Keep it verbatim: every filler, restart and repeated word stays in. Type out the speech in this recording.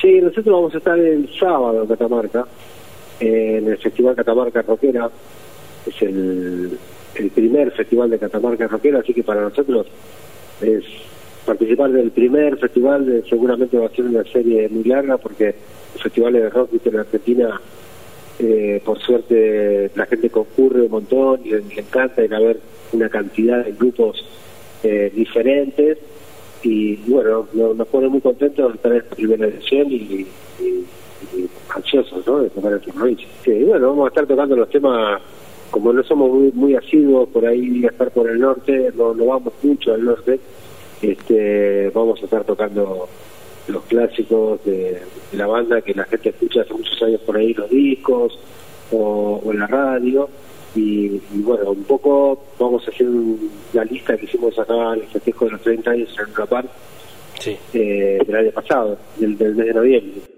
Sí, nosotros vamos a estar el sábado en Catamarca, eh, en el Festival Catamarca Rockera. Es el, el primer festival de Catamarca Rockera, así que para nosotros es participar del primer festival. De, seguramente va a ser una serie muy larga, porque los festivales de rock en Argentina, eh, por suerte la gente concurre un montón y le, le encanta ir a ver una cantidad de grupos eh, diferentes. Y bueno, nos pone muy contentos de estar en esta primera edición y, y, y ansiosos, ¿no?, de tocar el provincia. Y bueno, vamos a estar tocando los temas, como no somos muy, muy asiduos por ahí a estar por el norte, no, no vamos mucho al norte, este, vamos a estar tocando los clásicos de, de la banda que la gente escucha hace muchos años por ahí, los discos o, o en la radio. Y, y bueno, un poco vamos a hacer un, la lista que hicimos acá en el festejo de los treinta años en Luna Park, sí. eh, del año pasado, del, del mes de noviembre.